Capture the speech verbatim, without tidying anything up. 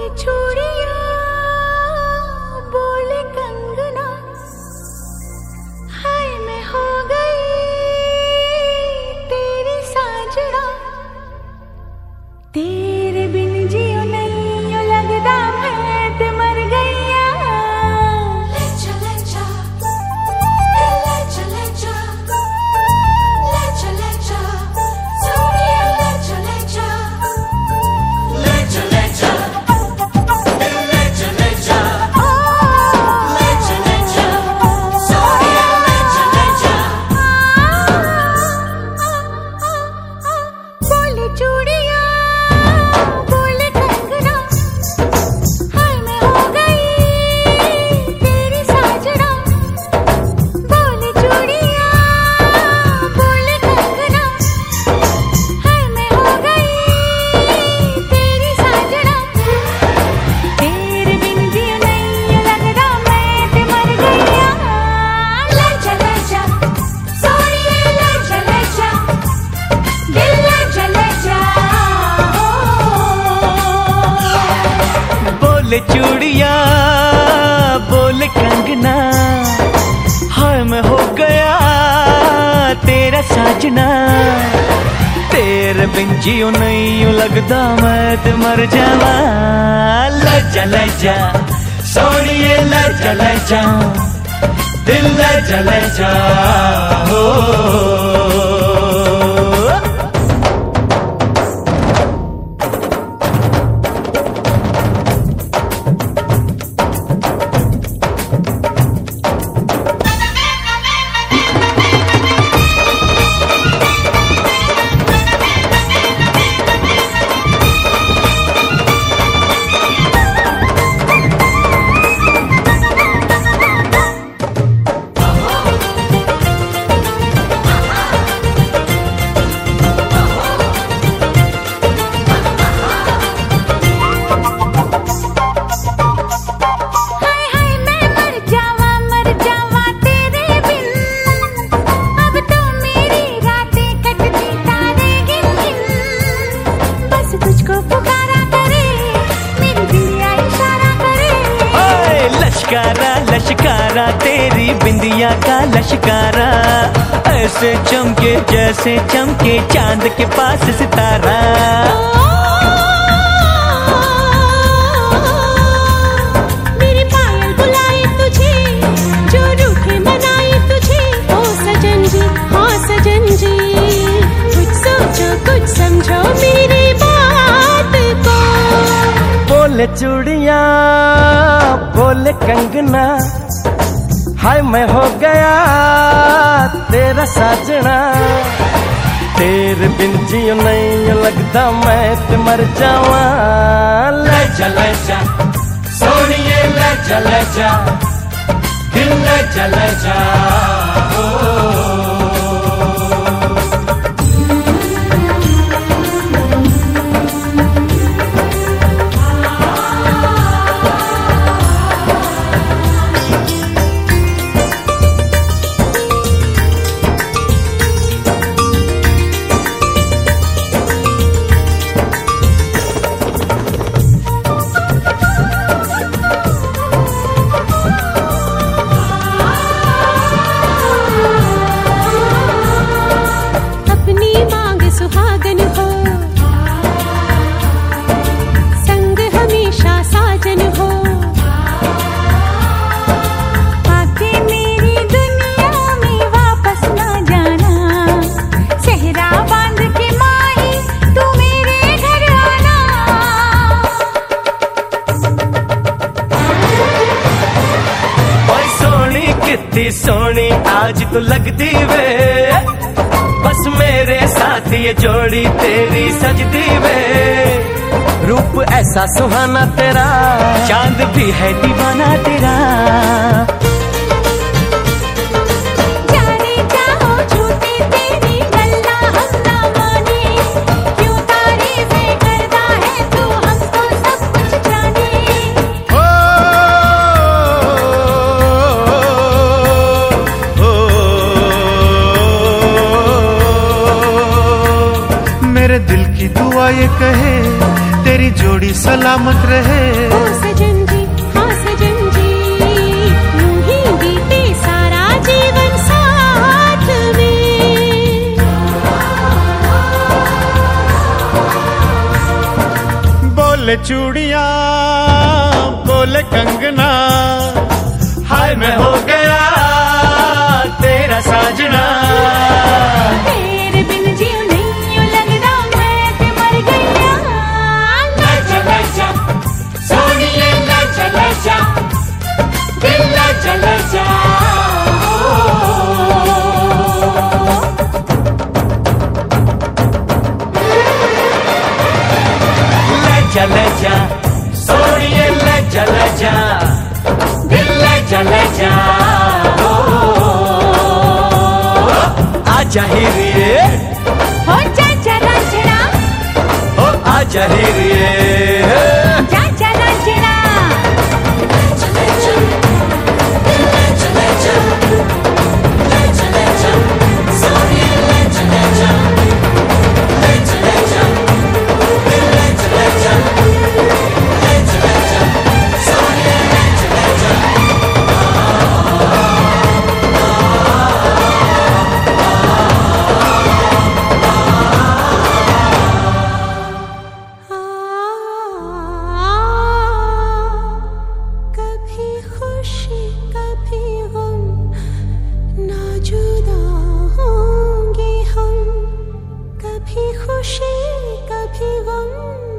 बोले चूड़िया बोले कंगना, हाय मैं हो गई तेरी साजना, तेरे बिन जियो नहीं लगदा मैं ते मर गईया। ले चले जा, ले चले जा, ले चले जा, सोनिया ले चले जा, ले चले जा, ले चले जा, ले चले जा, सोनिया ले चले जा। बोले चूड़िया बोले कंगना, हाय मैं हो गई तेरी साजना, बोले चूड़िया बोले कंगना, हाय मैं हो गई तेरी साजना, तेरे बिन जियो नहीं लगदा मैं ते मर गईया। ले चले जा, सोनिया ले चले जा, दिल ले चले जा। बोले चूड़िया बोले कंगना, हाय मैं हो गया तेरा साजना, तेरे बिन जियो नहीं लगदा मैं ते मर जावा। ले चले जा सोनिए ले चले जा, दिल ले चले जा हो। हाय हाय मैं मर जावा मर जावा तेरे बिन, अब तो मेरी रातें कटती तारे गिन गिन, बस तुझको पुकारा करे मेरी बिंदिया इशारा करे। ओए लश्कारा लश्कारा तेरी बिंदिया का लश्कारा, ऐसे चमके जैसे चमके चांद के पास सितारा। मेरी पायल बुलाए तुझे, जो रूठे मनाए तुझे, ओ सजन जी हाँ सजन जी, कुछ सोचो कुछ समझो मेरी बात को। बोले चूड़िया बोले कंगना, हाय मैं हो गया तेरा साजना, तेरे बिन जियो नहीं लगदा मैं ते मर जावा। ले चले जा सोनिए ले चले जा, दिल ले चले जा हो। अपनी मांग सुहागन हो, संग हमेशा साजन हो, आके मेरी दुनिया में वापस ना जाना, सेहरा बांध के माही तू मेरे घर आना। ओए सोनी कितनी सोनी आज तू लगदी वे, बस मेरे साथ ये जोड़ी तेरी सजदी वे, रूप ऐसा सुहाना तेरा, चांद भी है दीवाना तेरा। जाने जाओ झूठी तेरी गल्ला हम ना माने, क्यों तारीफें करता है तू हमको सब कुछ जाने। हो, हो, मेरे दिल की दुआ ये कहे तेरी जोड़ी सलामत रहे। ओ सजन जी, हाँ सजन जी, यूं ही बीते सारा जीवन साथ में। बोले चूड़ियां बोले कंगना, हाय मैं हो गया तेरा साजना। तेरे बिन जीव नहीं यूं लगदा मैं ते मर गईया। लजा लजा सोनिए लजा लजा, दिल लजा लजा। लजा लजा सोनिए लजा लजा, दिल लजा लजा। आजा हिरिए हो चाचा रांझणा, ओ आजा हिरिए, चाचा रांझणा। कभी खुशी कभी गम, ना जुदा होंगे हम। कभी खुशी कभी गम,